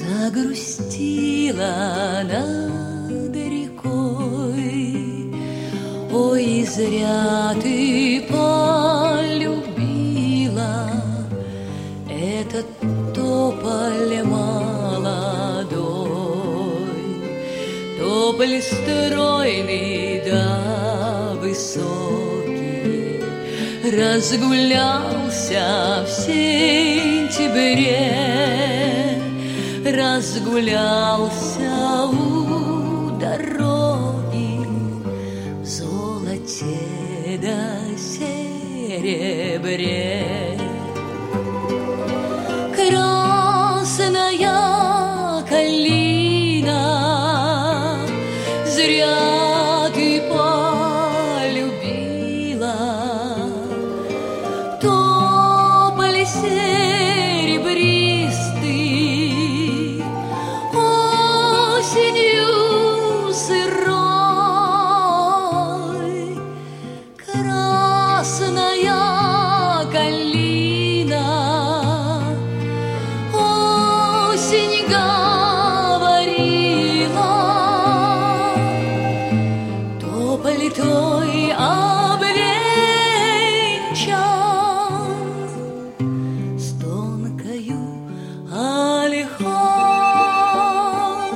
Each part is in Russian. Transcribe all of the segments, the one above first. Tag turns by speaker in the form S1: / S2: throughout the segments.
S1: Загрустила над рекой. Ой, зря ты полюбила этот тополь молодой, тополь стройный да высокий, разгулялся в сентябре, разгулялся у дороги в золоте да серебре. Красная калина, зря ты полюбила тополь серебристый, осенью сырой. Красная калина, осень говорила, тополь твой обвенчан с тонкою ольхой.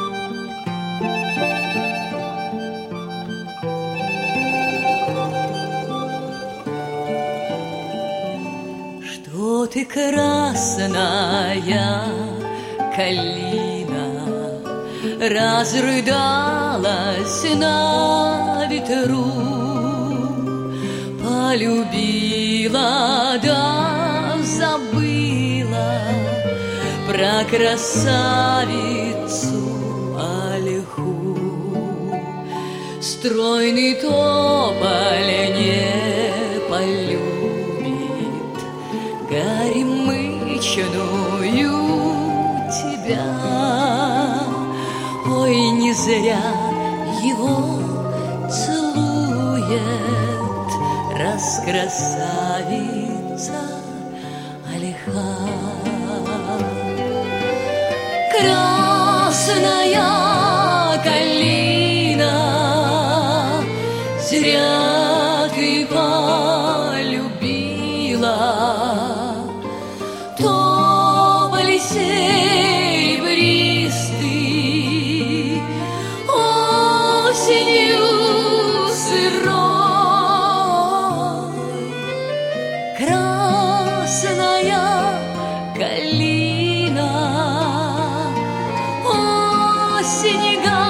S1: Что ты, красная калина, разрыдалась на ветру, полюбила да забыла про красавицу Ольху. Стройный тополь не полюбит горемычную тебя. Ой, не зря его целует раскрасавица Ольха. Красная калина, зря ты полюбила тополь серебристый, осенью сырой. Красная калина, осень